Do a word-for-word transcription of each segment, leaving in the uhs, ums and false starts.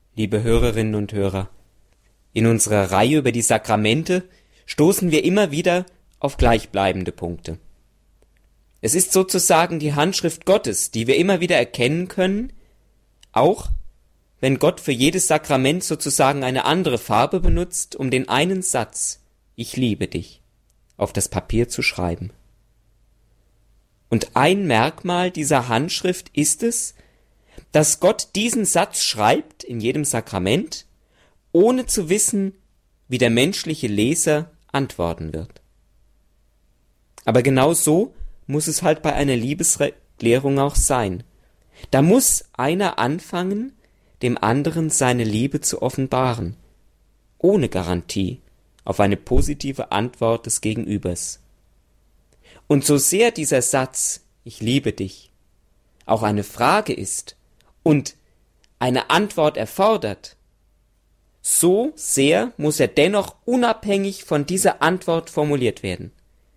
Liebe Hörerinnen und Hörer, in unserer Reihe über die Sakramente stoßen wir immer wieder auf gleichbleibende Punkte. Es ist sozusagen die Handschrift Gottes, die wir immer wieder erkennen können, auch wenn Gott für jedes Sakrament sozusagen eine andere Farbe benutzt, um den einen Satz, ich liebe dich, auf das Papier zu schreiben. Und ein Merkmal dieser Handschrift ist es, dass Gott diesen Satz schreibt in jedem Sakrament, ohne zu wissen, wie der menschliche Leser antworten wird. Aber genau so muss es halt bei einer Liebeserklärung auch sein. Da muss einer anfangen, dem anderen seine Liebe zu offenbaren, ohne Garantie auf eine positive Antwort des Gegenübers. Und so sehr dieser Satz, ich liebe dich, auch eine Frage ist und eine Antwort erfordert, so sehr muss er dennoch unabhängig von dieser Antwort formuliert werden.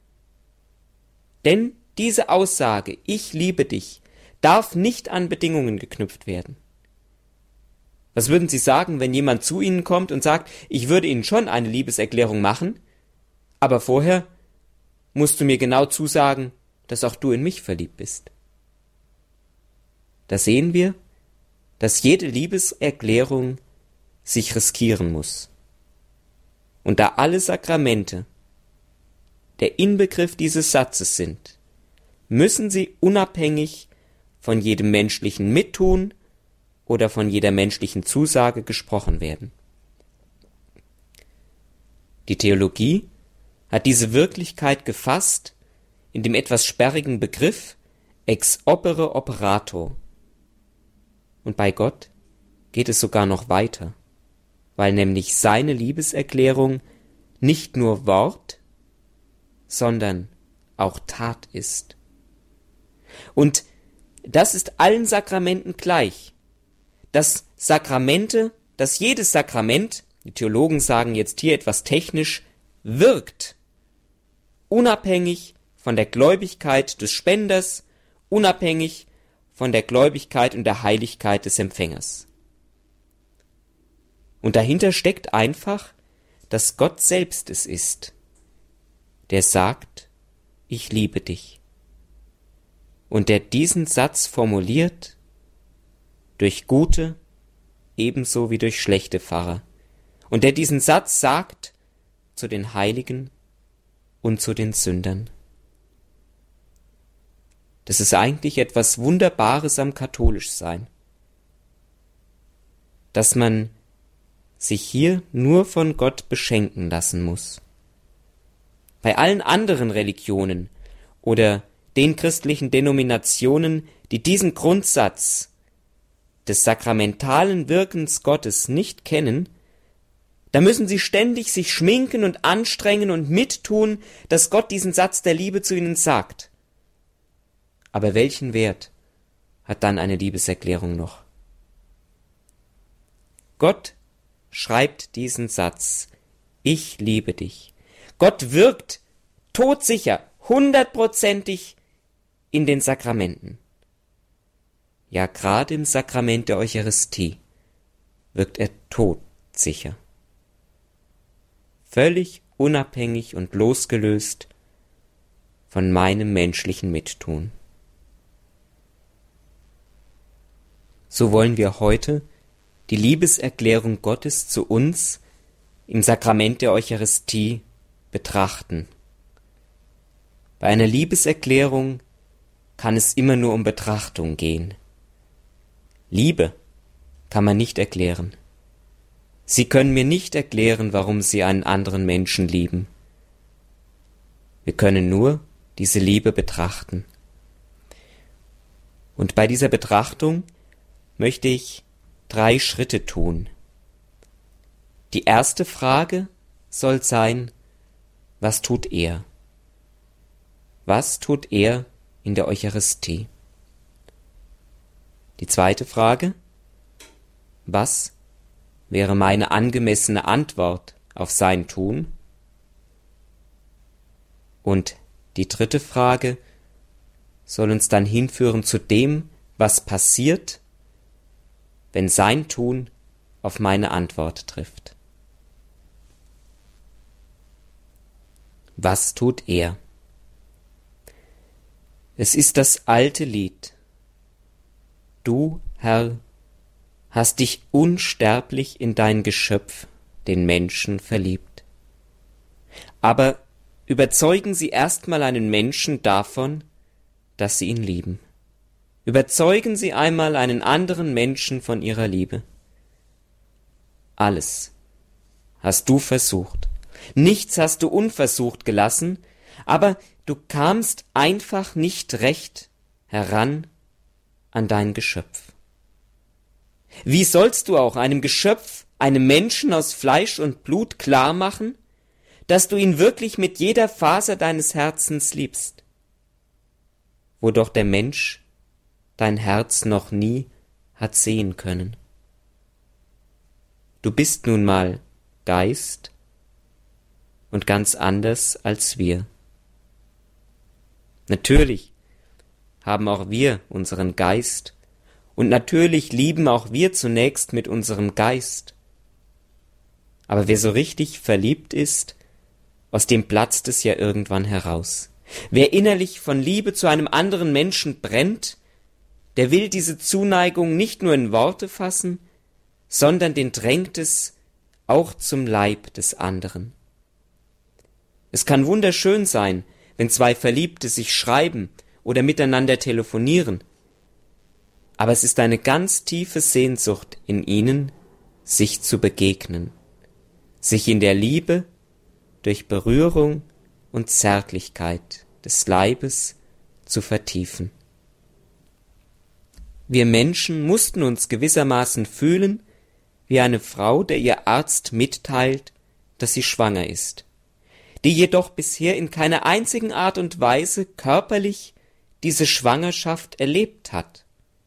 Denn diese Aussage, ich liebe dich, darf nicht an Bedingungen geknüpft werden. Was würden Sie sagen, wenn jemand zu Ihnen kommt und sagt, ich würde Ihnen schon eine Liebeserklärung machen, aber vorher musst du mir genau zusagen, dass auch du in mich verliebt bist? Da sehen wir, dass jede Liebeserklärung sich riskieren muss. Und da alle Sakramente der Inbegriff dieses Satzes sind, müssen sie unabhängig von jedem menschlichen Mittun oder von jeder menschlichen Zusage gesprochen werden. Die Theologie hat diese Wirklichkeit gefasst in dem etwas sperrigen Begriff ex opere operato. Und bei Gott geht es sogar noch weiter, weil nämlich seine Liebeserklärung nicht nur Wort, sondern auch Tat ist. Und das ist allen Sakramenten gleich, dass Sakramente, dass jedes Sakrament, die Theologen sagen jetzt hier etwas technisch, wirkt, unabhängig von der Gläubigkeit des Spenders, unabhängig von der Gläubigkeit und der Heiligkeit des Empfängers. Und dahinter steckt einfach, dass Gott selbst es ist, der sagt, ich liebe dich. Und der diesen Satz formuliert durch gute ebenso wie durch schlechte Pfarrer. Und der diesen Satz sagt zu den Heiligen und zu den Sündern. Das ist eigentlich etwas Wunderbares am Katholischsein, dass man sich hier nur von Gott beschenken lassen muss. Bei allen anderen Religionen oder den christlichen Denominationen, die diesen Grundsatz des sakramentalen Wirkens Gottes nicht kennen, da müssen sie ständig sich schminken und anstrengen und mittun, dass Gott diesen Satz der Liebe zu ihnen sagt. Aber welchen Wert hat dann eine Liebeserklärung noch? Gott schreibt diesen Satz, ich liebe dich. Gott wirkt todsicher, hundertprozentig in den Sakramenten. Ja, gerade im Sakrament der Eucharistie wirkt er todsicher. Völlig unabhängig und losgelöst von meinem menschlichen Mittun. So wollen wir heute die Liebeserklärung Gottes zu uns im Sakrament der Eucharistie betrachten. Bei einer Liebeserklärung kann es immer nur um Betrachtung gehen. Liebe kann man nicht erklären. Sie können mir nicht erklären, warum Sie einen anderen Menschen lieben. Wir können nur diese Liebe betrachten. Und bei dieser Betrachtung möchte ich drei Schritte tun. Die erste Frage soll sein, was tut er? Was tut er in der Eucharistie? Die zweite Frage, was wäre meine angemessene Antwort auf sein Tun? Und die dritte Frage soll uns dann hinführen zu dem, was passiert, wenn sein Tun auf meine Antwort trifft. Was tut er? Es ist das alte Lied. Du, Herr, hast dich unsterblich in dein Geschöpf, den Menschen, verliebt. Aber überzeugen Sie erstmal einen Menschen davon, dass Sie ihn lieben. Überzeugen Sie einmal einen anderen Menschen von Ihrer Liebe. Alles hast du versucht. Nichts hast du unversucht gelassen, aber du kamst einfach nicht recht heran an dein Geschöpf. Wie sollst du auch einem Geschöpf, einem Menschen aus Fleisch und Blut klar machen, dass du ihn wirklich mit jeder Faser deines Herzens liebst, wo doch der Mensch dein Herz noch nie hat sehen können? Du bist nun mal Geist und ganz anders als wir. Natürlich haben auch wir unseren Geist und natürlich lieben auch wir zunächst mit unserem Geist. Aber wer so richtig verliebt ist, aus dem platzt es ja irgendwann heraus. Wer innerlich von Liebe zu einem anderen Menschen brennt, der will diese Zuneigung nicht nur in Worte fassen, sondern den drängt es auch zum Leib des anderen. Es kann wunderschön sein, wenn zwei Verliebte sich schreiben oder miteinander telefonieren, aber es ist eine ganz tiefe Sehnsucht in ihnen, sich zu begegnen, sich in der Liebe durch Berührung und Zärtlichkeit des Leibes zu vertiefen. Wir Menschen mussten uns gewissermaßen fühlen wie eine Frau, der ihr Arzt mitteilt, dass sie schwanger ist, die jedoch bisher in keiner einzigen Art und Weise körperlich diese Schwangerschaft erlebt hat.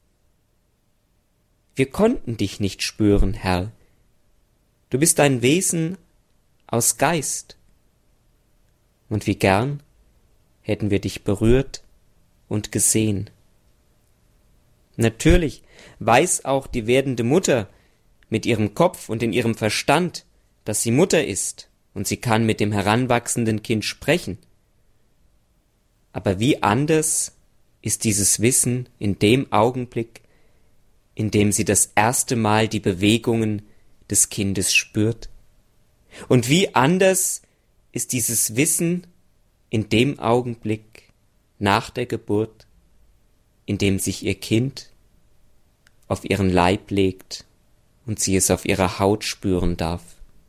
Wir konnten dich nicht spüren, Herr. Du bist ein Wesen aus Geist. Und wie gern hätten wir dich berührt und gesehen. Natürlich weiß auch die werdende Mutter mit ihrem Kopf und in ihrem Verstand, dass sie Mutter ist, und sie kann mit dem heranwachsenden Kind sprechen. Aber wie anders ist dieses Wissen in dem Augenblick, in dem sie das erste Mal die Bewegungen des Kindes spürt? Und wie anders ist dieses Wissen in dem Augenblick nach der Geburt, in dem sich ihr Kind auf ihren Leib legt und sie es auf ihrer Haut spüren darf?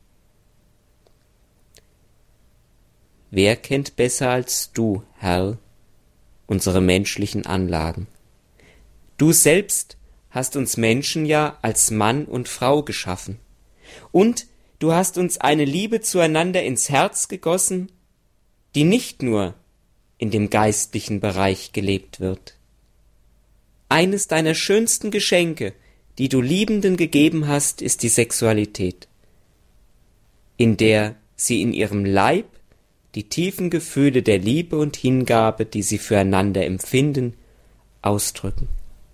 Wer kennt besser als du, Herr, unsere menschlichen Anlagen? Du selbst hast uns Menschen ja als Mann und Frau geschaffen. Und du hast uns eine Liebe zueinander ins Herz gegossen, die nicht nur in dem geistlichen Bereich gelebt wird. Eines deiner schönsten Geschenke, die du Liebenden gegeben hast, ist die Sexualität, in der sie in ihrem Leib die tiefen Gefühle der Liebe und Hingabe, die sie füreinander empfinden, ausdrücken.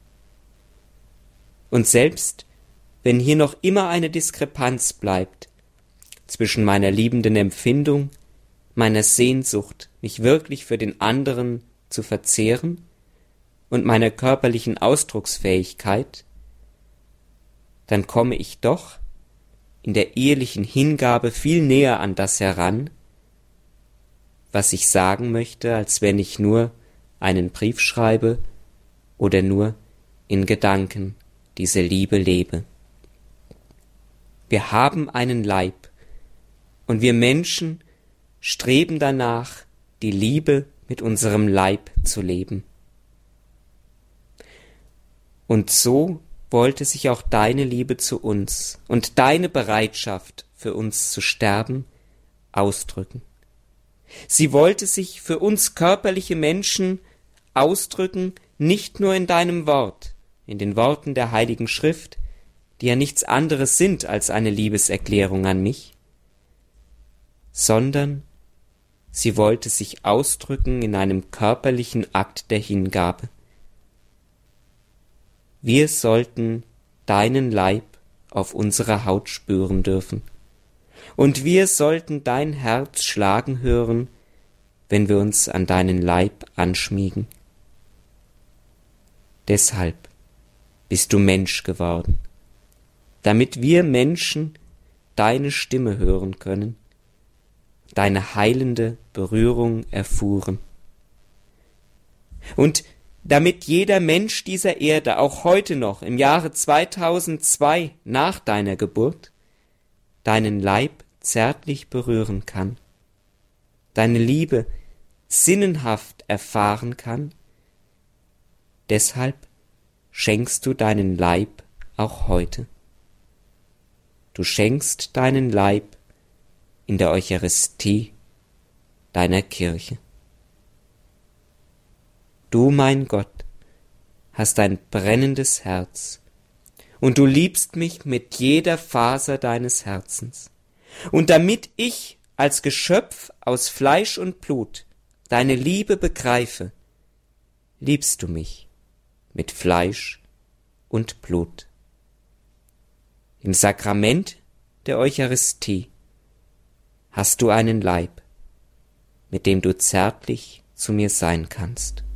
Und selbst wenn hier noch immer eine Diskrepanz bleibt zwischen meiner liebenden Empfindung, meiner Sehnsucht, mich wirklich für den anderen zu verzehren, und meiner körperlichen Ausdrucksfähigkeit, dann komme ich doch in der ehelichen Hingabe viel näher an das heran, was ich sagen möchte, als wenn ich nur einen Brief schreibe oder nur in Gedanken diese Liebe lebe. Wir haben einen Leib, und wir Menschen streben danach, die Liebe mit unserem Leib zu leben. Und so wollte sich auch deine Liebe zu uns und deine Bereitschaft, für uns zu sterben, ausdrücken. Sie wollte sich für uns körperliche Menschen ausdrücken, nicht nur in deinem Wort, in den Worten der Heiligen Schrift, die ja nichts anderes sind als eine Liebeserklärung an mich, sondern sie wollte sich ausdrücken in einem körperlichen Akt der Hingabe. Wir sollten deinen Leib auf unserer Haut spüren dürfen. Und wir sollten dein Herz schlagen hören, wenn wir uns an deinen Leib anschmiegen. Deshalb bist du Mensch geworden, damit wir Menschen deine Stimme hören können, deine heilende Berührung erfuhren. Und damit jeder Mensch dieser Erde auch heute noch im Jahre zweitausendzwei nach deiner Geburt deinen Leib zärtlich berühren kann, deine Liebe sinnenhaft erfahren kann, deshalb schenkst du deinen Leib auch heute. Du schenkst deinen Leib in der Eucharistie deiner Kirche. Du, mein Gott, hast ein brennendes Herz, und du liebst mich mit jeder Faser deines Herzens. Und damit ich als Geschöpf aus Fleisch und Blut deine Liebe begreife, liebst du mich mit Fleisch und Blut. Im Sakrament der Eucharistie hast du einen Leib, mit dem du zärtlich zu mir sein kannst.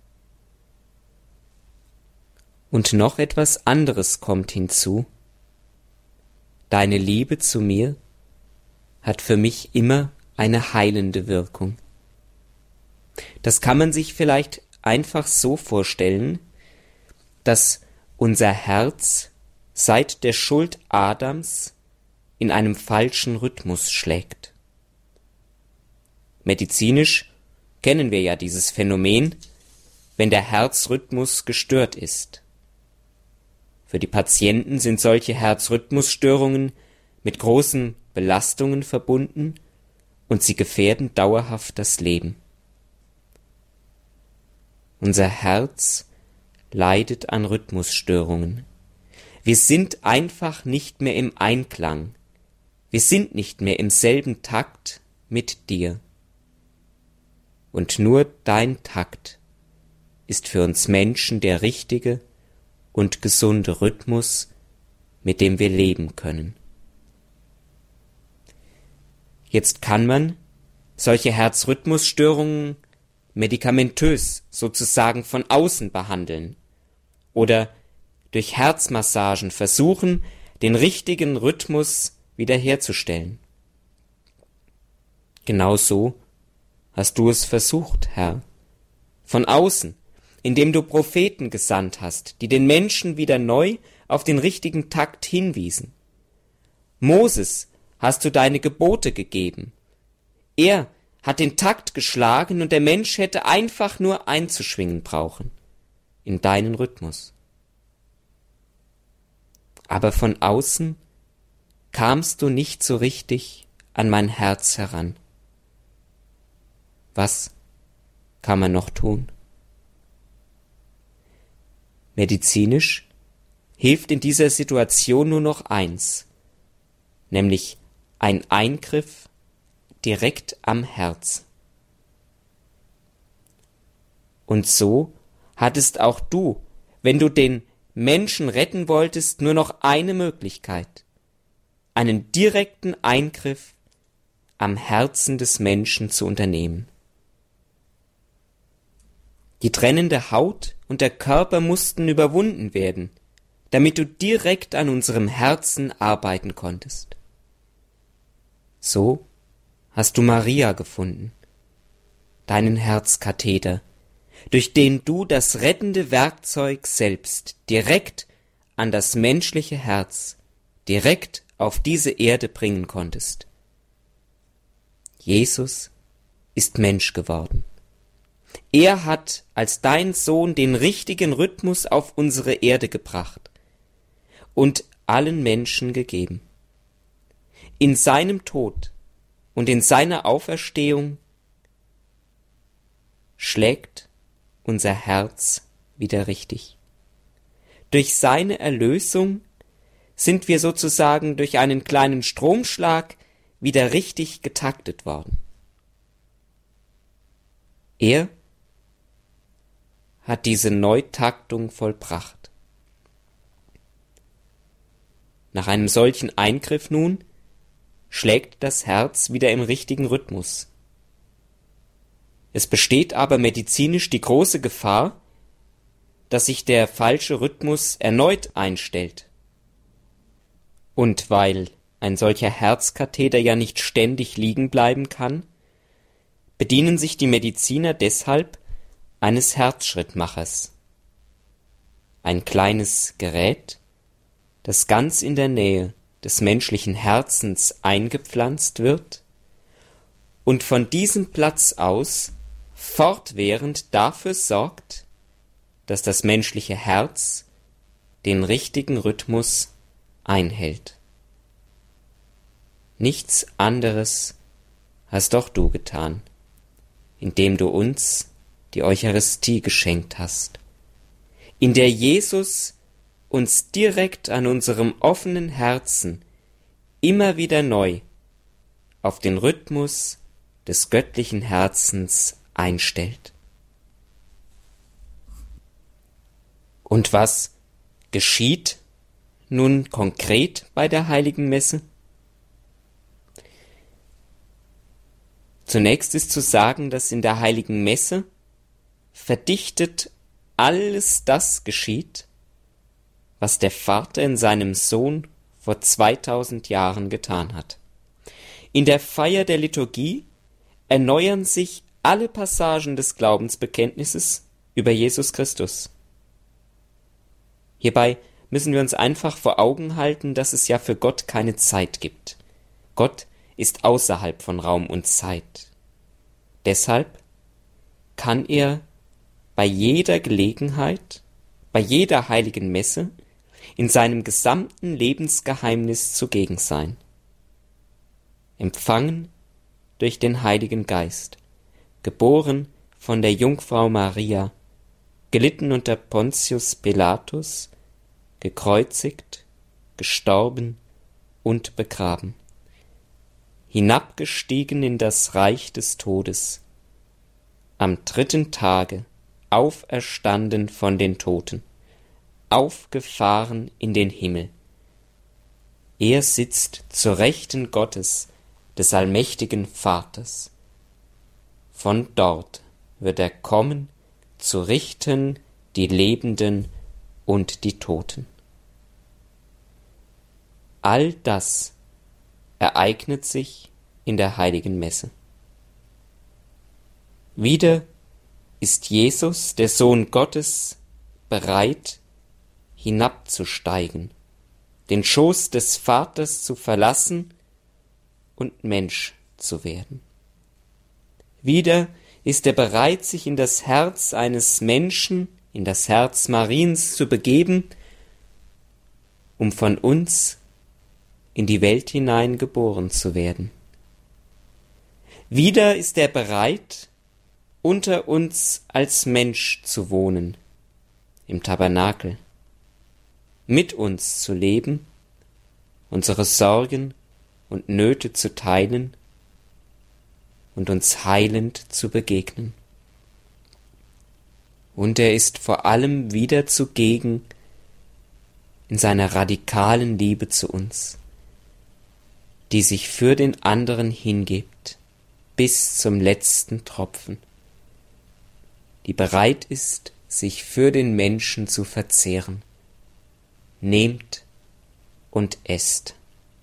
Und noch etwas anderes kommt hinzu. Deine Liebe zu mir hat für mich immer eine heilende Wirkung. Das kann man sich vielleicht einfach so vorstellen, dass unser Herz seit der Schuld Adams in einem falschen Rhythmus schlägt. Medizinisch kennen wir ja dieses Phänomen, wenn der Herzrhythmus gestört ist. Für die Patienten sind solche Herzrhythmusstörungen mit großen Belastungen verbunden und sie gefährden dauerhaft das Leben. Unser Herz leidet an Rhythmusstörungen. Wir sind einfach nicht mehr im Einklang. Wir sind nicht mehr im selben Takt mit dir. Und nur dein Takt ist für uns Menschen der richtige und gesunde Rhythmus, mit dem wir leben können. Jetzt kann man solche Herzrhythmusstörungen medikamentös sozusagen von außen behandeln oder durch Herzmassagen versuchen, den richtigen Rhythmus wiederherzustellen. Genau so hast du es versucht, Herr, von außen, indem du Propheten gesandt hast, die den Menschen wieder neu auf den richtigen Takt hinwiesen. Moses hast du deine Gebote gegeben. Er hat den Takt geschlagen und der Mensch hätte einfach nur einzuschwingen brauchen in deinen Rhythmus. Aber von außen kamst du nicht so richtig an mein Herz heran. Was kann man noch tun? Medizinisch hilft in dieser Situation nur noch eins, nämlich ein Eingriff direkt am Herz. Und so hattest auch du, wenn du den Menschen retten wolltest, nur noch eine Möglichkeit, einen direkten Eingriff am Herzen des Menschen zu unternehmen. Die trennende Haut und der Körper mussten überwunden werden, damit du direkt an unserem Herzen arbeiten konntest. So hast du Maria gefunden, deinen Herzkatheter, durch den du das rettende Werkzeug selbst direkt an das menschliche Herz, direkt auf diese Erde bringen konntest. Jesus ist Mensch geworden. Er hat als dein Sohn den richtigen Rhythmus auf unsere Erde gebracht und allen Menschen gegeben. In seinem Tod und in seiner Auferstehung schlägt unser Herz wieder richtig. Durch seine Erlösung sind wir sozusagen durch einen kleinen Stromschlag wieder richtig getaktet worden. Er hat diese Neutaktung vollbracht. Nach einem solchen Eingriff nun schlägt das Herz wieder im richtigen Rhythmus. Es besteht aber medizinisch die große Gefahr, dass sich der falsche Rhythmus erneut einstellt. Und weil ein solcher Herzkatheter ja nicht ständig liegen bleiben kann, bedienen sich die Mediziner deshalb eines Herzschrittmachers. Ein kleines Gerät, das ganz in der Nähe des menschlichen Herzens eingepflanzt wird und von diesem Platz aus fortwährend dafür sorgt, dass das menschliche Herz den richtigen Rhythmus einhält. Nichts anderes hast doch du getan, indem du uns die Eucharistie geschenkt hast, in der Jesus uns direkt an unserem offenen Herzen immer wieder neu auf den Rhythmus des göttlichen Herzens einstellt. Und was geschieht nun konkret bei der Heiligen Messe? Zunächst ist zu sagen, dass in der Heiligen Messe verdichtet alles das geschieht, was der Vater in seinem Sohn vor zweitausend Jahren getan hat. In der Feier der Liturgie erneuern sich alle Passagen des Glaubensbekenntnisses über Jesus Christus. Hierbei müssen wir uns einfach vor Augen halten, dass es ja für Gott keine Zeit gibt. Gott ist außerhalb von Raum und Zeit. Deshalb kann er bei jeder Gelegenheit, bei jeder heiligen Messe in seinem gesamten Lebensgeheimnis zugegen sein. Empfangen durch den Heiligen Geist, geboren von der Jungfrau Maria, gelitten unter Pontius Pilatus, gekreuzigt, gestorben und begraben, hinabgestiegen in das Reich des Todes, am dritten Tage auferstanden von den Toten, aufgefahren in den Himmel. Er sitzt zur Rechten Gottes, des allmächtigen Vaters. Von dort wird er kommen, zu richten die Lebenden und die Toten. All das ereignet sich in der Heiligen Messe. Wieder ist Jesus, der Sohn Gottes, bereit, hinabzusteigen, den Schoß des Vaters zu verlassen und Mensch zu werden. Wieder ist er bereit, sich in das Herz eines Menschen, in das Herz Mariens zu begeben, um von uns in die Welt hinein geboren zu werden. Wieder ist er bereit, unter uns als Mensch zu wohnen, im Tabernakel, mit uns zu leben, unsere Sorgen und Nöte zu teilen und uns heilend zu begegnen. Und er ist vor allem wieder zugegen in seiner radikalen Liebe zu uns, die sich für den anderen hingibt, bis zum letzten Tropfen, die bereit ist, sich für den Menschen zu verzehren. Nehmt und esst.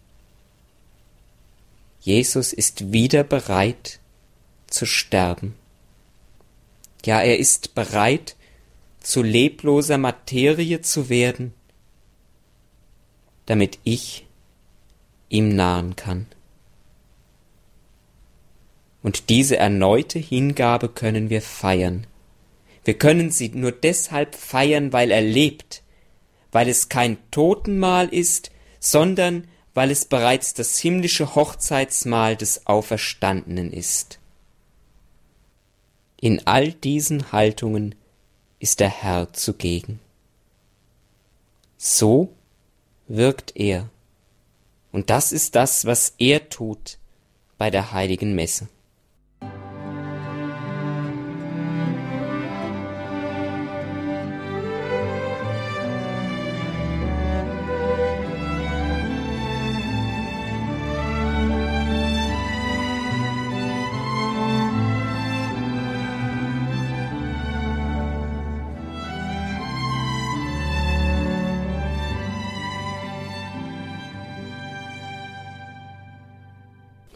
Jesus ist wieder bereit zu sterben. Ja, er ist bereit, zu lebloser Materie zu werden, damit ich ihm nahen kann. Und diese erneute Hingabe können wir feiern. Wir können sie nur deshalb feiern, weil er lebt, weil es kein Totenmahl ist, sondern weil es bereits das himmlische Hochzeitsmahl des Auferstandenen ist. In all diesen Haltungen ist der Herr zugegen. So wirkt er. Und das ist das, was er tut bei der Heiligen Messe.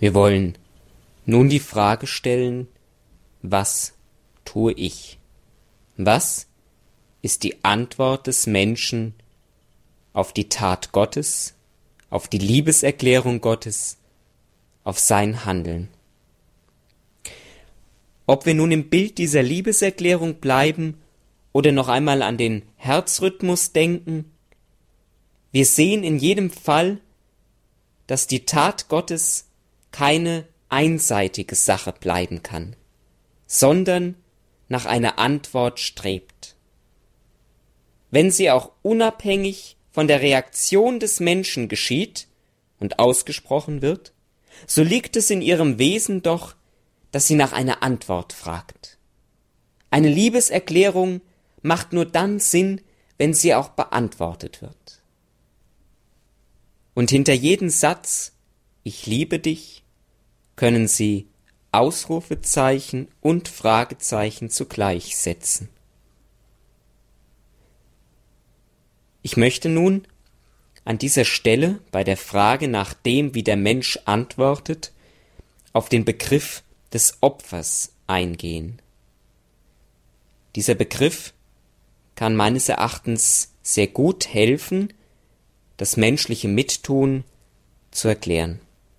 Wir wollen nun die Frage stellen, was tue ich? Was ist die Antwort des Menschen auf die Tat Gottes, auf die Liebeserklärung Gottes, auf sein Handeln? Ob wir nun im Bild dieser Liebeserklärung bleiben oder noch einmal an den Herzrhythmus denken, wir sehen in jedem Fall, dass die Tat Gottes keine einseitige Sache bleiben kann, sondern nach einer Antwort strebt. Wenn sie auch unabhängig von der Reaktion des Menschen geschieht und ausgesprochen wird, so liegt es in ihrem Wesen doch, dass sie nach einer Antwort fragt. Eine Liebeserklärung macht nur dann Sinn, wenn sie auch beantwortet wird. Und hinter jedem Satz, ich liebe dich, können Sie Ausrufezeichen und Fragezeichen zugleich setzen. Ich möchte nun an dieser Stelle bei der Frage nach dem, wie der Mensch antwortet, auf den Begriff des Opfers eingehen. Dieser Begriff kann meines Erachtens sehr gut helfen, das menschliche Mittun zu erklären.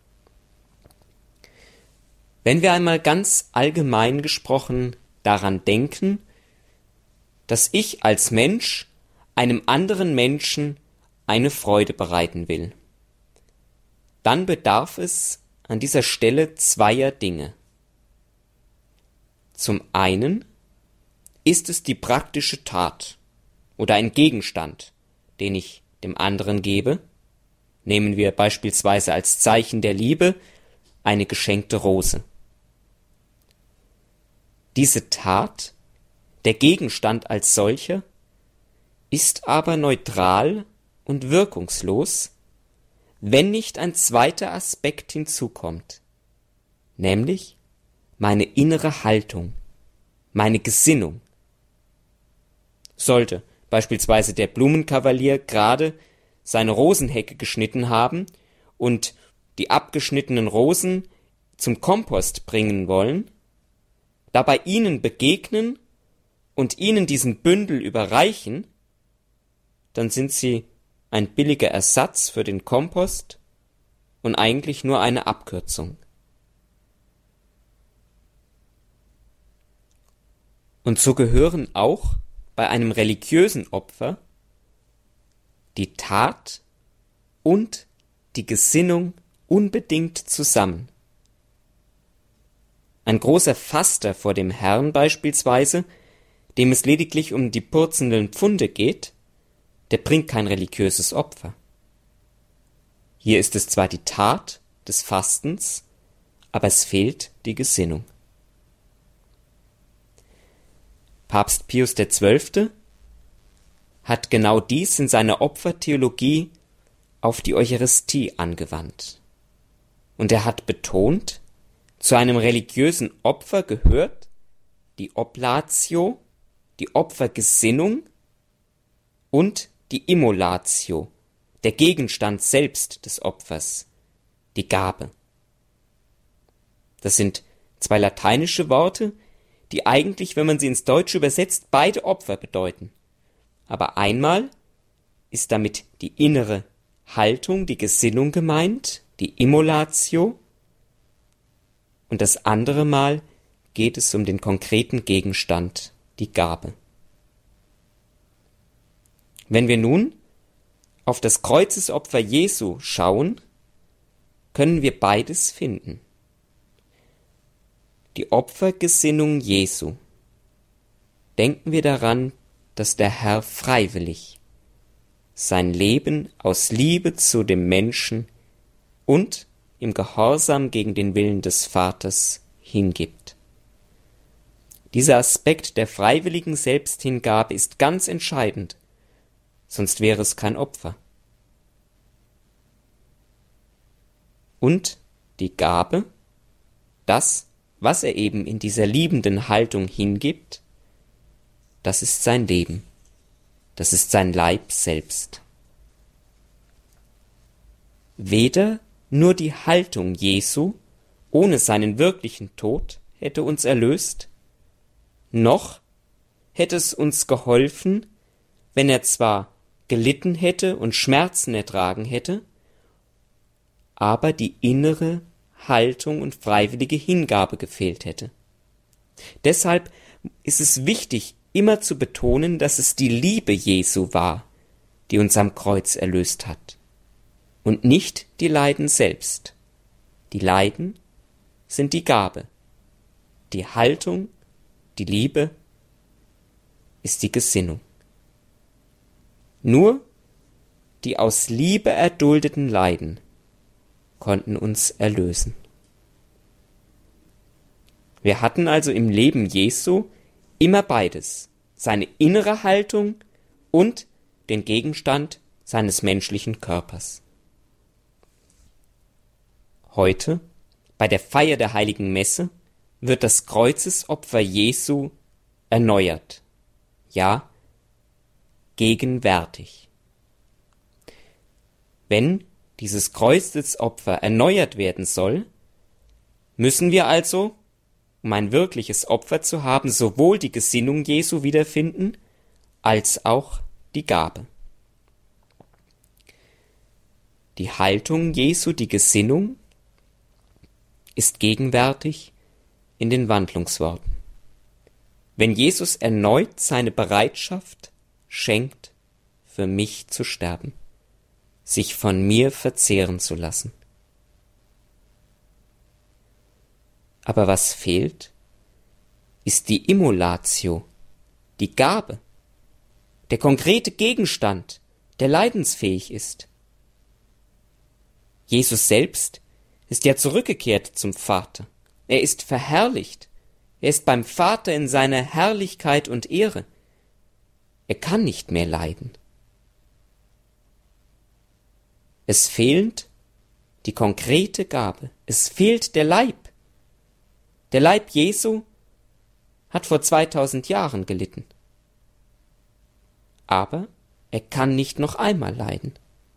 Wenn wir einmal ganz allgemein gesprochen daran denken, dass ich als Mensch einem anderen Menschen eine Freude bereiten will, dann bedarf es an dieser Stelle zweier Dinge. Zum einen ist es die praktische Tat oder ein Gegenstand, den ich dem anderen gebe. Nehmen wir beispielsweise als Zeichen der Liebe eine geschenkte Rose. Diese Tat, der Gegenstand als solcher, ist aber neutral und wirkungslos, wenn nicht ein zweiter Aspekt hinzukommt, nämlich meine innere Haltung, meine Gesinnung. Sollte beispielsweise der Blumenkavalier gerade seine Rosenhecke geschnitten haben und die abgeschnittenen Rosen zum Kompost bringen wollen, dabei ihnen begegnen und ihnen diesen Bündel überreichen, dann sind sie ein billiger Ersatz für den Kompost und eigentlich nur eine Abkürzung. Und so gehören auch bei einem religiösen Opfer die Tat und die Gesinnung unbedingt zusammen. Ein großer Faster vor dem Herrn beispielsweise, dem es lediglich um die purzenden Pfunde geht, der bringt kein religiöses Opfer. Hier ist es zwar die Tat des Fastens, aber es fehlt die Gesinnung. Papst Pius der Zwölfte hat genau dies in seiner Opfertheologie auf die Eucharistie angewandt. Und er hat betont, zu einem religiösen Opfer gehört die Oblatio, die Opfergesinnung und die Immolatio, der Gegenstand selbst des Opfers, die Gabe. Das sind zwei lateinische Worte, die eigentlich, wenn man sie ins Deutsche übersetzt, beide Opfer bedeuten. Aber einmal ist damit die innere Haltung, die Gesinnung gemeint, die Immolatio, und das andere Mal geht es um den konkreten Gegenstand, die Gabe. Wenn wir nun auf das Kreuzesopfer Jesu schauen, können wir beides finden. Die Opfergesinnung Jesu. Denken wir daran, dass der Herr freiwillig sein Leben aus Liebe zu dem Menschen und im Gehorsam gegen den Willen des Vaters hingibt. Dieser Aspekt der freiwilligen Selbsthingabe ist ganz entscheidend, sonst wäre es kein Opfer. Und die Gabe, das, was er eben in dieser liebenden Haltung hingibt, das ist sein Leben, das ist sein Leib selbst. Weder nur die Haltung Jesu ohne seinen wirklichen Tod hätte uns erlöst, noch hätte es uns geholfen, wenn er zwar gelitten hätte und Schmerzen ertragen hätte, aber die innere Haltung und freiwillige Hingabe gefehlt hätte. Deshalb ist es wichtig, immer zu betonen, dass es die Liebe Jesu war, die uns am Kreuz erlöst hat, und nicht die Leiden selbst. Die Leiden sind die Gabe. Die Haltung, die Liebe, ist die Gesinnung. Nur die aus Liebe erduldeten Leiden konnten uns erlösen. Wir hatten also im Leben Jesu immer beides, seine innere Haltung und den Gegenstand seines menschlichen Körpers. Heute, bei der Feier der Heiligen Messe, wird das Kreuzesopfer Jesu erneuert, ja, gegenwärtig. Wenn dieses Kreuzesopfer erneuert werden soll, müssen wir also, um ein wirkliches Opfer zu haben, sowohl die Gesinnung Jesu wiederfinden, als auch die Gabe. Die Haltung Jesu, die Gesinnung, ist gegenwärtig in den Wandlungsworten. Wenn Jesus erneut seine Bereitschaft schenkt, für mich zu sterben, sich von mir verzehren zu lassen. Aber was fehlt, ist die Immolatio, die Gabe, der konkrete Gegenstand, der leidensfähig ist. Jesus selbst ist ja zurückgekehrt zum Vater. Er ist verherrlicht. Er ist beim Vater in seiner Herrlichkeit und Ehre. Er kann nicht mehr leiden. Es fehlt die konkrete Gabe. Es fehlt der Leib. Der Leib Jesu hat vor zweitausend Jahren gelitten. Aber er kann nicht noch einmal leiden.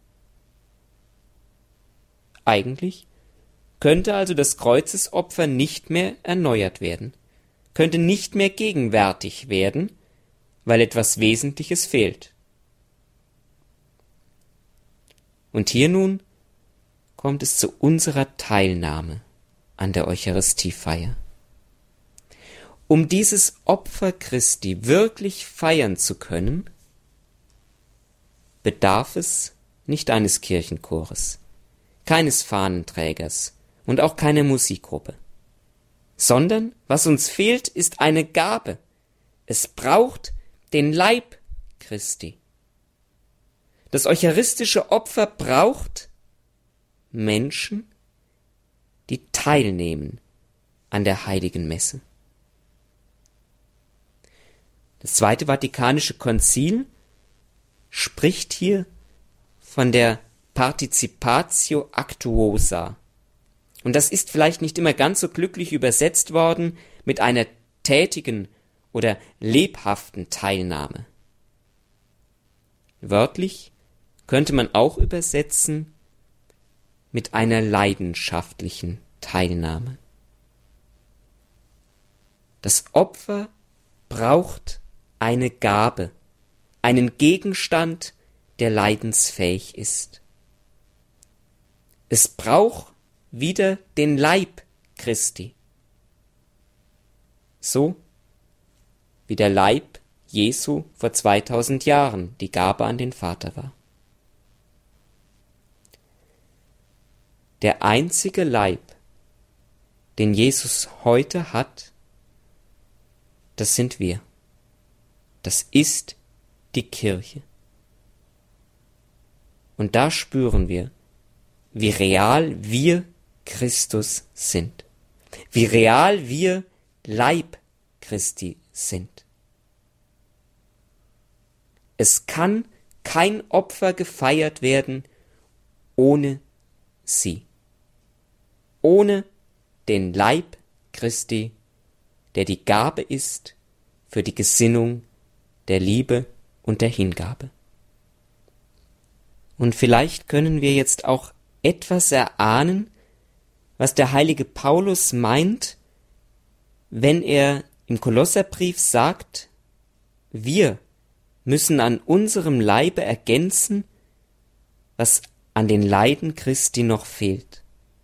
Eigentlich könnte also das Kreuzesopfer nicht mehr erneuert werden, könnte nicht mehr gegenwärtig werden, weil etwas Wesentliches fehlt. Und hier nun kommt es zu unserer Teilnahme an der Eucharistiefeier. Um dieses Opfer Christi wirklich feiern zu können, bedarf es nicht eines Kirchenchores, keines Fahnenträgers und auch keiner Musikgruppe, sondern was uns fehlt, ist eine Gabe. Es braucht den Leib Christi. Das eucharistische Opfer braucht Menschen, die teilnehmen an der Heiligen Messe. Das Zweite Vatikanische Konzil spricht hier von der Participatio Actuosa. Und das ist vielleicht nicht immer ganz so glücklich übersetzt worden mit einer tätigen oder lebhaften Teilnahme. Wörtlich könnte man auch übersetzen mit einer leidenschaftlichen Teilnahme. Das Opfer braucht eine Gabe, einen Gegenstand, der leidensfähig ist. Es braucht wieder den Leib Christi. So wie der Leib Jesu vor zweitausend Jahren die Gabe an den Vater war. Der einzige Leib, den Jesus heute hat, das sind wir. Das ist die Kirche. Und da spüren wir, wie real wir Christus sind. Wie real wir Leib Christi sind. Es kann kein Opfer gefeiert werden ohne sie. Ohne den Leib Christi, der die Gabe ist für die Gesinnung der Liebe und der Hingabe. Und vielleicht können wir jetzt auch etwas erahnen, was der heilige Paulus meint, wenn er im Kolosserbrief sagt, wir müssen an unserem Leibe ergänzen, was an den Leiden Christi noch fehlt.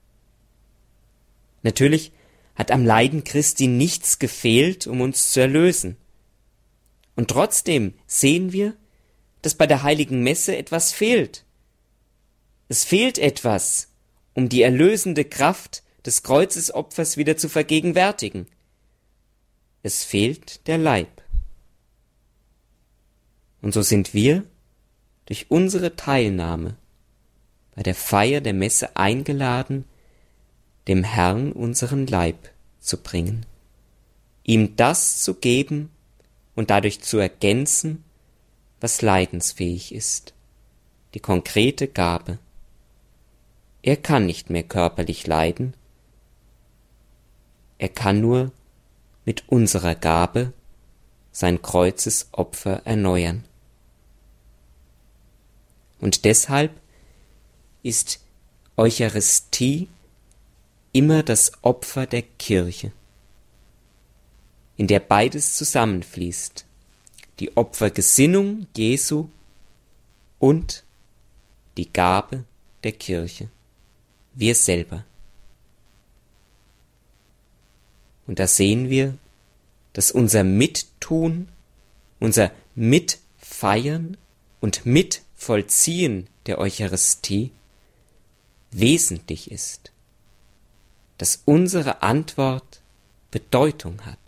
Natürlich hat am Leiden Christi nichts gefehlt, um uns zu erlösen. Und trotzdem sehen wir, dass bei der heiligen Messe etwas fehlt. Es fehlt etwas, um die erlösende Kraft des Kreuzesopfers wieder zu vergegenwärtigen. Es fehlt der Leib. Und so sind wir durch unsere Teilnahme bei der Feier der Messe eingeladen, dem Herrn unseren Leib zu bringen, ihm das zu geben und dadurch zu ergänzen, was leidensfähig ist, die konkrete Gabe. Er kann nicht mehr körperlich leiden, er kann nur mit unserer Gabe sein Kreuzesopfer erneuern. Und deshalb ist Eucharistie immer das Opfer der Kirche, in der beides zusammenfließt, die Opfergesinnung Jesu und die Gabe der Kirche, wir selber. Und da sehen wir, dass unser Mittun, unser Mitfeiern und Mitvollziehen der Eucharistie wesentlich ist, dass unsere Antwort Bedeutung hat.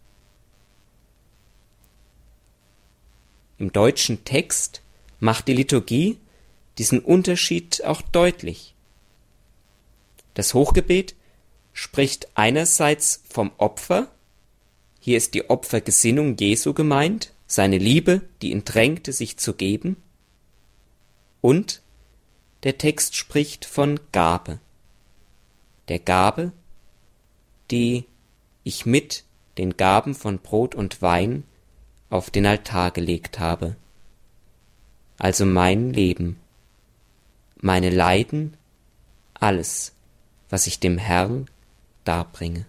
Im deutschen Text macht die Liturgie diesen Unterschied auch deutlich. Das Hochgebet spricht einerseits vom Opfer, hier ist die Opfergesinnung Jesu gemeint, seine Liebe, die ihn drängte, sich zu geben, und der Text spricht von Gabe, der Gabe, die ich mit den Gaben von Brot und Wein auf den Altar gelegt habe, also mein Leben, meine Leiden, alles, was ich dem Herrn darbringe.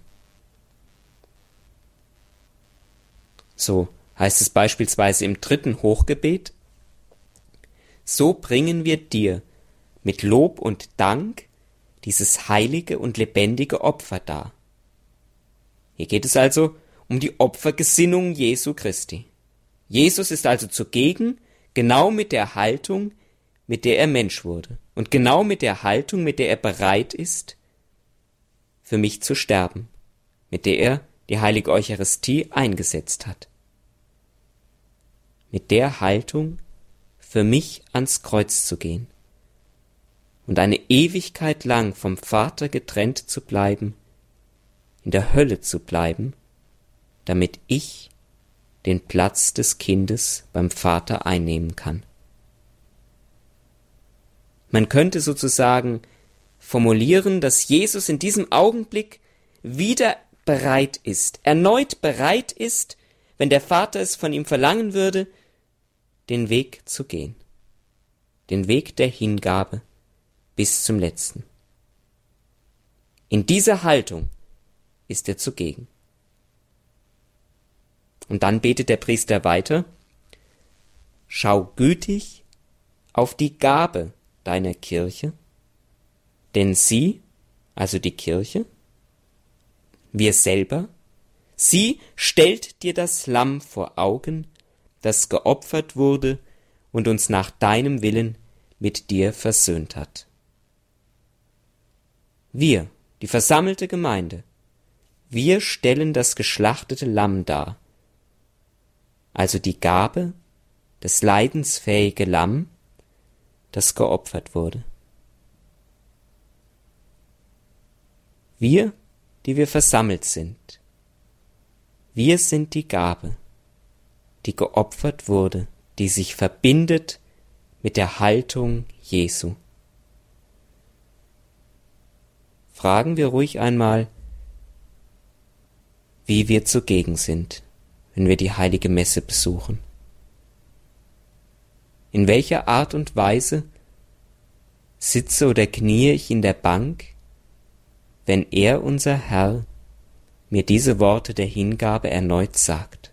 So heißt es beispielsweise im dritten Hochgebet: So bringen wir dir mit Lob und Dank dieses heilige und lebendige Opfer dar. Hier geht es also um die Opfergesinnung Jesu Christi. Jesus ist also zugegen, genau mit der Haltung, mit der er Mensch wurde, und genau mit der Haltung, mit der er bereit ist, für mich zu sterben, mit der er die heilige Eucharistie eingesetzt hat. Mit der Haltung, für mich ans Kreuz zu gehen und eine Ewigkeit lang vom Vater getrennt zu bleiben, in der Hölle zu bleiben, damit ich den Platz des Kindes beim Vater einnehmen kann. Man könnte sozusagen formulieren, dass Jesus in diesem Augenblick wieder bereit ist, erneut bereit ist, wenn der Vater es von ihm verlangen würde, den Weg zu gehen, den Weg der Hingabe bis zum Letzten. In dieser Haltung ist er zugegen. Und dann betet der Priester weiter: Schau gütig auf die Gabe deiner Kirche, denn sie, also die Kirche, wir selber, sie stellt dir das Lamm vor Augen, das geopfert wurde und uns nach deinem Willen mit dir versöhnt hat. Wir, die versammelte Gemeinde, wir stellen das geschlachtete Lamm dar, also die Gabe, das leidensfähige Lamm, das geopfert wurde. Wir, die wir versammelt sind, wir sind die Gabe, die geopfert wurde, die sich verbindet mit der Haltung Jesu. Fragen wir ruhig einmal, wie wir zugegen sind, wenn wir die heilige Messe besuchen. In welcher Art und Weise sitze oder kniee ich in der Bank, wenn er, unser Herr, mir diese Worte der Hingabe erneut sagt.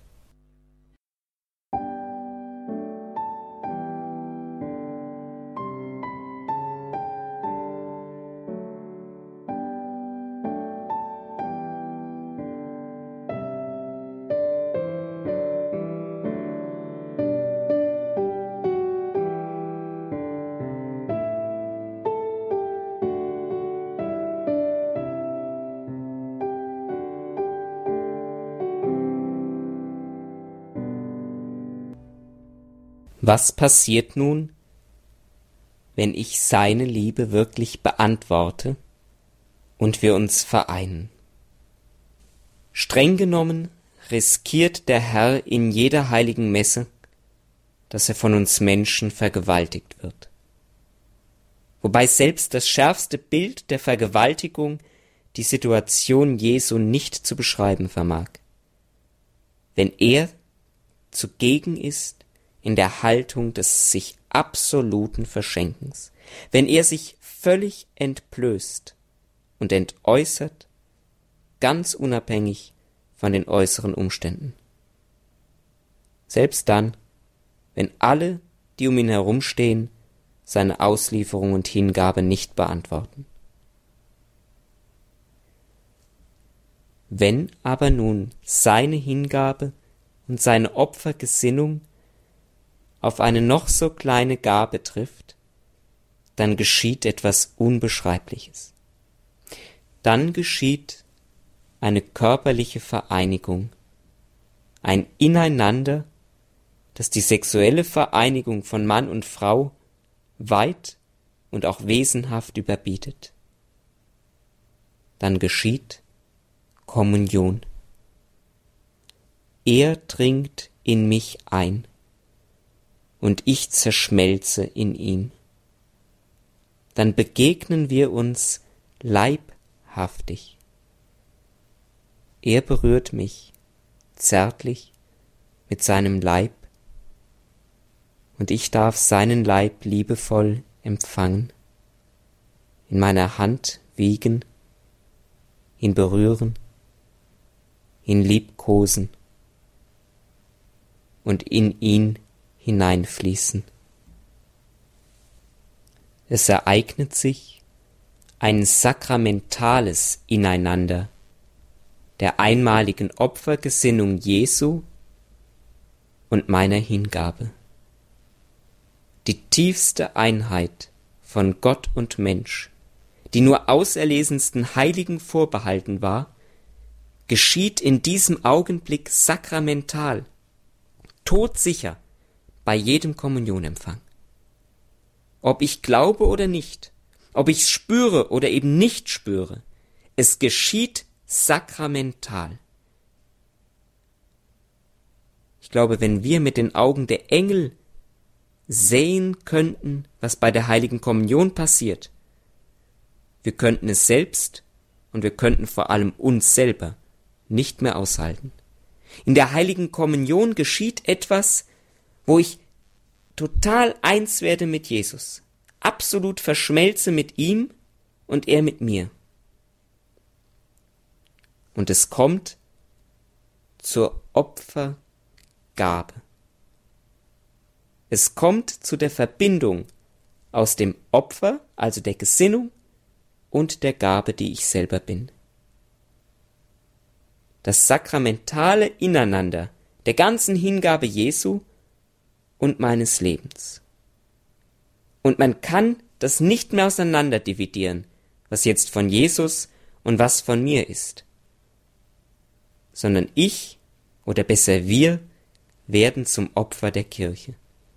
Was passiert nun, wenn ich seine Liebe wirklich beantworte und wir uns vereinen? Streng genommen riskiert der Herr in jeder heiligen Messe, dass er von uns Menschen vergewaltigt wird. Wobei selbst das schärfste Bild der Vergewaltigung die Situation Jesu nicht zu beschreiben vermag. Wenn er zugegen ist in der Haltung des sich absoluten Verschenkens, wenn er sich völlig entblößt und entäußert, ganz unabhängig von den äußeren Umständen. Selbst dann, wenn alle, die um ihn herumstehen, seine Auslieferung und Hingabe nicht beantworten. Wenn aber nun seine Hingabe und seine Opfergesinnung auf eine noch so kleine Gabe trifft, dann geschieht etwas Unbeschreibliches. Dann geschieht eine körperliche Vereinigung, ein Ineinander, das die sexuelle Vereinigung von Mann und Frau weit und auch wesenhaft überbietet. Dann geschieht Kommunion. Er dringt in mich ein und ich zerschmelze in ihm. Dann begegnen wir uns leibhaftig. Er berührt mich zärtlich mit seinem Leib und ich darf seinen Leib liebevoll empfangen, in meiner Hand wiegen, ihn berühren, ihn liebkosen und in ihn hineinfließen. Es ereignet sich ein sakramentales Ineinander der einmaligen Opfergesinnung Jesu und meiner Hingabe. Die tiefste Einheit von Gott und Mensch, die nur auserlesensten Heiligen vorbehalten war, geschieht in diesem Augenblick sakramental, todsicher, bei jedem Kommunionempfang. Ob ich glaube oder nicht, ob ich es spüre oder eben nicht spüre, es geschieht sakramental. Ich glaube, wenn wir mit den Augen der Engel sehen könnten, was bei der heiligen Kommunion passiert, wir könnten es selbst und wir könnten vor allem uns selber nicht mehr aushalten. In der heiligen Kommunion geschieht etwas, wo ich total eins werde mit Jesus, absolut verschmelze mit ihm und er mit mir. Und es kommt zur Opfergabe. Es kommt zu der Verbindung aus dem Opfer, also der Gesinnung, und der Gabe, die ich selber bin. Das sakramentale Ineinander der ganzen Hingabe Jesu und meines Lebens. Und man kann das nicht mehr auseinander dividieren, was jetzt von Jesus und was von mir ist. Sondern ich, oder besser wir, werden zum Opfer der Kirche.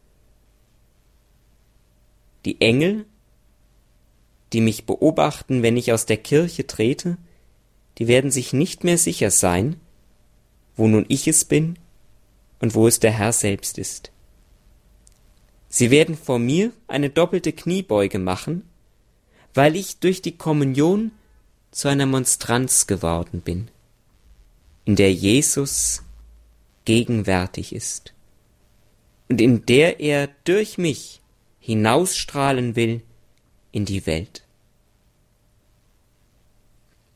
Die Engel, die mich beobachten, wenn ich aus der Kirche trete, die werden sich nicht mehr sicher sein, wo nun ich es bin und wo es der Herr selbst ist. Sie werden vor mir eine doppelte Kniebeuge machen, weil ich durch die Kommunion zu einer Monstranz geworden bin, in der Jesus gegenwärtig ist und in der er durch mich hinausstrahlen will in die Welt.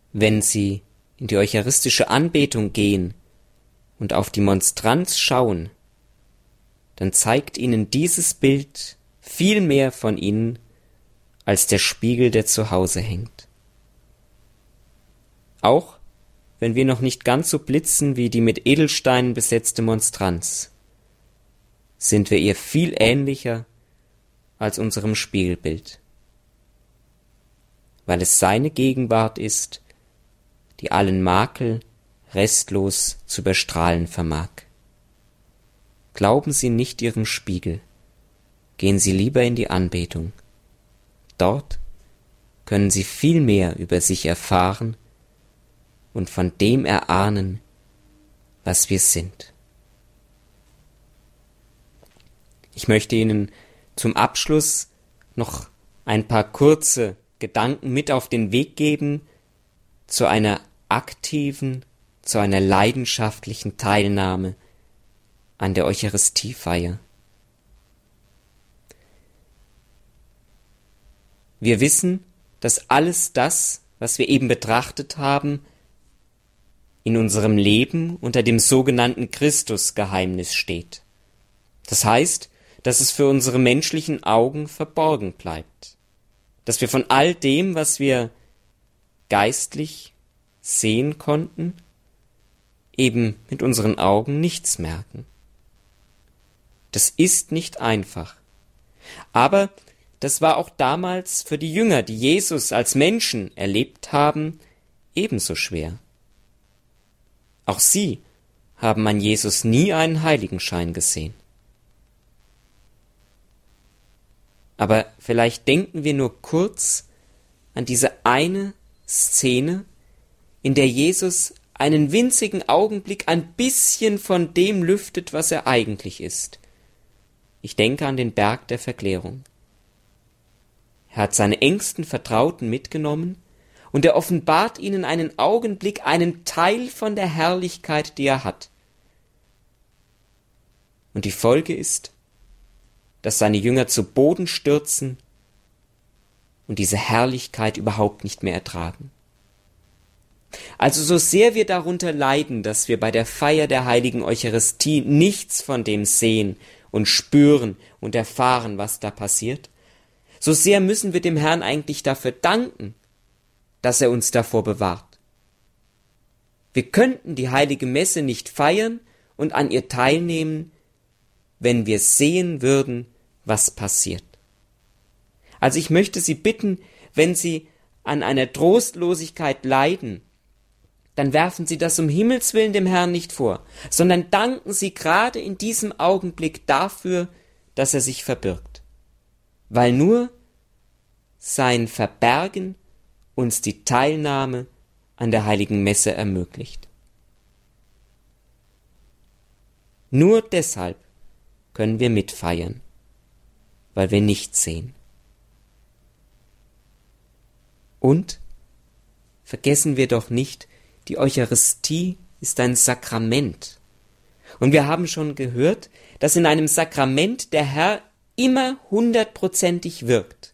Wenn Sie in die eucharistische Anbetung gehen und auf die Monstranz schauen, dann zeigt Ihnen dieses Bild viel mehr von Ihnen als der Spiegel, der zu Hause hängt. Auch wenn wir noch nicht ganz so blitzen wie die mit Edelsteinen besetzte Monstranz, sind wir ihr viel ähnlicher als unserem Spiegelbild, weil es seine Gegenwart ist, die allen Makel restlos zu überstrahlen vermag. Glauben Sie nicht Ihrem Spiegel, gehen Sie lieber in die Anbetung. Dort können Sie viel mehr über sich erfahren und von dem erahnen, was wir sind. Ich möchte Ihnen zum Abschluss noch ein paar kurze Gedanken mit auf den Weg geben zu einer aktiven, zu einer leidenschaftlichen Teilnahme an der Eucharistiefeier. Wir wissen, dass alles das, was wir eben betrachtet haben, in unserem Leben unter dem sogenannten Christusgeheimnis steht. Das heißt, dass es für unsere menschlichen Augen verborgen bleibt, dass wir von all dem, was wir geistlich sehen konnten, eben mit unseren Augen nichts merken. Das ist nicht einfach. Aber das war auch damals für die Jünger, die Jesus als Menschen erlebt haben, ebenso schwer. Auch sie haben an Jesus nie einen Heiligenschein gesehen. Aber vielleicht denken wir nur kurz an diese eine Szene, in der Jesus einen winzigen Augenblick ein bisschen von dem lüftet, was er eigentlich ist. Ich denke an den Berg der Verklärung. Er hat seine engsten Vertrauten mitgenommen und er offenbart ihnen einen Augenblick, einen Teil von der Herrlichkeit, die er hat. Und die Folge ist, dass seine Jünger zu Boden stürzen und diese Herrlichkeit überhaupt nicht mehr ertragen. Also so sehr wir darunter leiden, dass wir bei der Feier der heiligen Eucharistie nichts von dem sehen und spüren und erfahren, was da passiert, so sehr müssen wir dem Herrn eigentlich dafür danken, dass er uns davor bewahrt. Wir könnten die heilige Messe nicht feiern und an ihr teilnehmen, wenn wir sehen würden, was passiert. Also ich möchte Sie bitten, wenn Sie an einer Trostlosigkeit leiden, dann werfen Sie das um Himmels willen dem Herrn nicht vor, sondern danken Sie gerade in diesem Augenblick dafür, dass er sich verbirgt. Weil nur sein Verbergen uns die Teilnahme an der heiligen Messe ermöglicht. Nur deshalb können wir mitfeiern, weil wir nichts sehen. Und vergessen wir doch nicht, die Eucharistie ist ein Sakrament. Und wir haben schon gehört, dass in einem Sakrament der Herr immer hundertprozentig wirkt.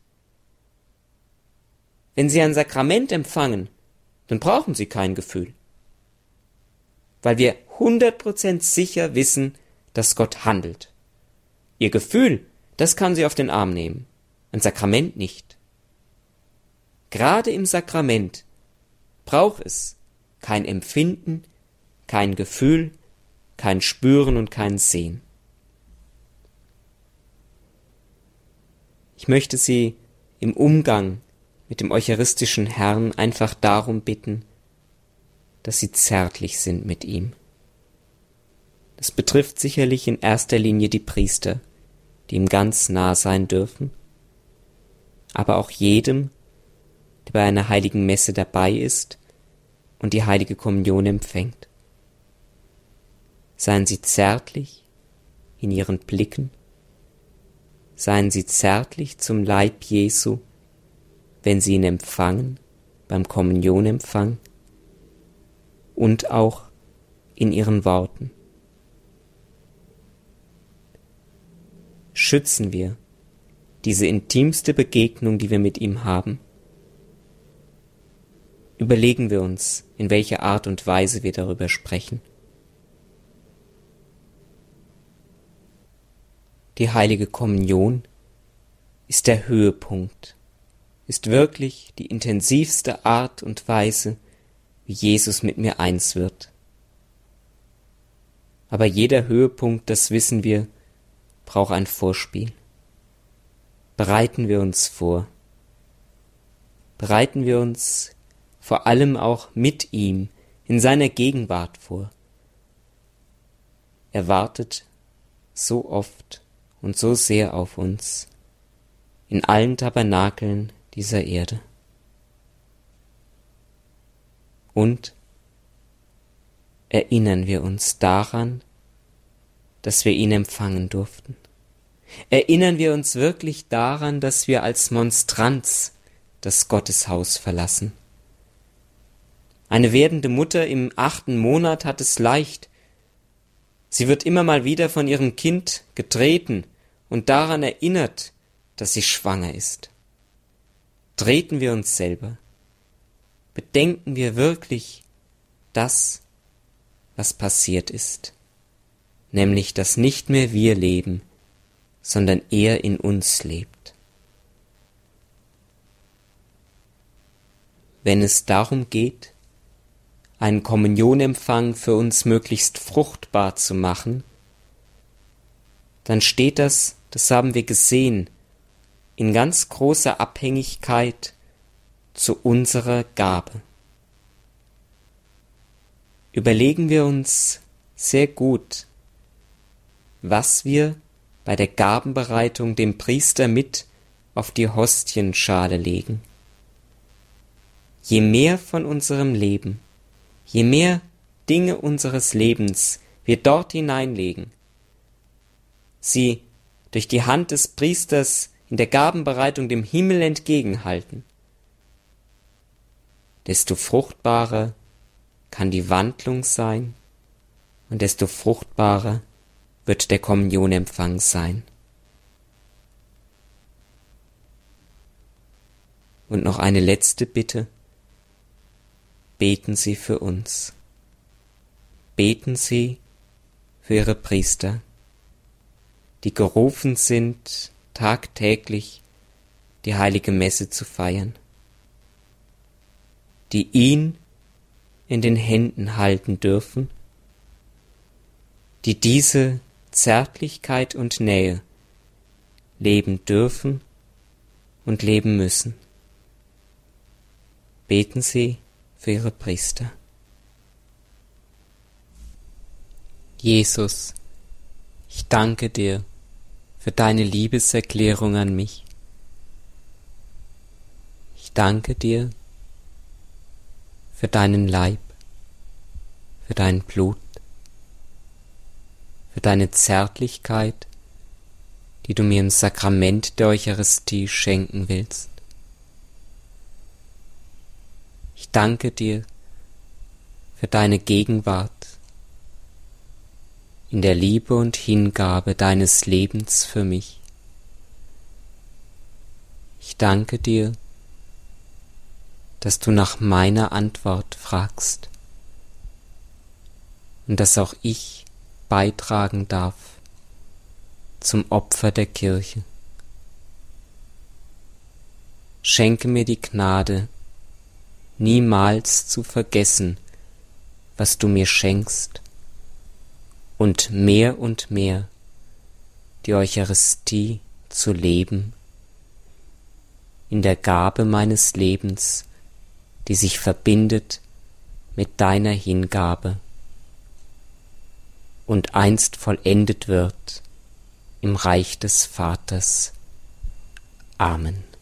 Wenn Sie ein Sakrament empfangen, dann brauchen Sie kein Gefühl. Weil wir hundertprozentig sicher wissen, dass Gott handelt. Ihr Gefühl, das kann Sie auf den Arm nehmen. Ein Sakrament nicht. Gerade im Sakrament braucht es kein Empfinden, kein Gefühl, kein Spüren und kein Sehen. Ich möchte Sie im Umgang mit dem eucharistischen Herrn einfach darum bitten, dass Sie zärtlich sind mit ihm. Das betrifft sicherlich in erster Linie die Priester, die ihm ganz nah sein dürfen, aber auch jedem, der bei einer heiligen Messe dabei ist und die heilige Kommunion empfängt. Seien Sie zärtlich in Ihren Blicken, seien Sie zärtlich zum Leib Jesu, wenn Sie ihn empfangen, beim Kommunionempfang und auch in Ihren Worten. Schützen wir diese intimste Begegnung, die wir mit ihm haben. Überlegen wir uns, in welcher Art und Weise wir darüber sprechen. Die heilige Kommunion ist der Höhepunkt, ist wirklich die intensivste Art und Weise, wie Jesus mit mir eins wird. Aber jeder Höhepunkt, das wissen wir, braucht ein Vorspiel. Bereiten wir uns vor. Bereiten wir uns vor allem auch mit ihm in seiner Gegenwart vor. Er wartet so oft und so sehr auf uns in allen Tabernakeln dieser Erde. Und erinnern wir uns daran, dass wir ihn empfangen durften. Erinnern wir uns wirklich daran, dass wir als Monstranz das Gotteshaus verlassen. Eine werdende Mutter im achten Monat hat es leicht. Sie wird immer mal wieder von ihrem Kind getreten und daran erinnert, dass sie schwanger ist. Treten wir uns selber. Bedenken wir wirklich das, was passiert ist, nämlich dass nicht mehr wir leben, sondern er in uns lebt. Wenn es darum geht, einen Kommunionempfang für uns möglichst fruchtbar zu machen, dann steht das, das haben wir gesehen, in ganz großer Abhängigkeit zu unserer Gabe. Überlegen wir uns sehr gut, was wir bei der Gabenbereitung dem Priester mit auf die Hostienschale legen. Je mehr von unserem Leben, je mehr Dinge unseres Lebens wir dort hineinlegen, sie durch die Hand des Priesters in der Gabenbereitung dem Himmel entgegenhalten, desto fruchtbarer kann die Wandlung sein und desto fruchtbarer wird der Kommunionempfang sein. Und noch eine letzte Bitte. Beten Sie für uns. Beten Sie für Ihre Priester, die gerufen sind, tagtäglich die heilige Messe zu feiern, die ihn in den Händen halten dürfen, die diese Zärtlichkeit und Nähe leben dürfen und leben müssen. Beten Sie für Ihre Priester. Jesus, ich danke dir für deine Liebeserklärung an mich. Ich danke dir für deinen Leib, für dein Blut, für deine Zärtlichkeit, die du mir im Sakrament der Eucharistie schenken willst. Ich danke dir für deine Gegenwart in der Liebe und Hingabe deines Lebens für mich. Ich danke dir, dass du nach meiner Antwort fragst und dass auch ich beitragen darf zum Opfer der Kirche. Schenke mir die Gnade, niemals zu vergessen, was du mir schenkst, und mehr und mehr die Eucharistie zu leben, in der Gabe meines Lebens, die sich verbindet mit deiner Hingabe und einst vollendet wird im Reich des Vaters. Amen.